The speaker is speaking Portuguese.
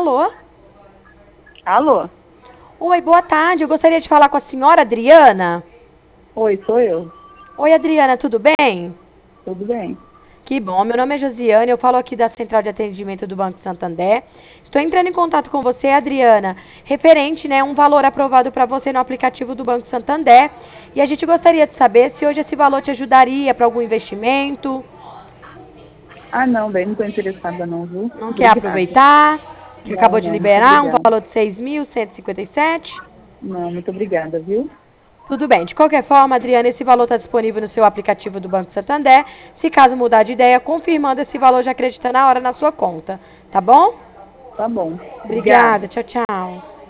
Alô? Alô? Oi, boa tarde. Eu gostaria de falar com a senhora Adriana. Oi, sou eu. Oi, Adriana, tudo bem? Tudo bem? Que bom. Meu nome é Josiane, eu falo aqui da Central de Atendimento do Banco Santander. Estou entrando em contato com você, Adriana, referente, né, um valor aprovado para você no aplicativo do Banco Santander. E a gente gostaria de saber se hoje esse valor te ajudaria para algum investimento. Ah, não, bem, não estou interessada não, viu? Não quer Obrigada. aproveitar? Que Não, acabou de não, muito liberar um obrigada. valor de 6.157. Não, muito obrigada, viu? Tudo bem. De qualquer forma, Adriana, esse valor está disponível no seu aplicativo do Banco Santander. Se caso mudar de ideia, confirmando esse valor, já acredita na hora na sua conta. Tá bom? Tá bom. Obrigada. Obrigada. Tchau, tchau.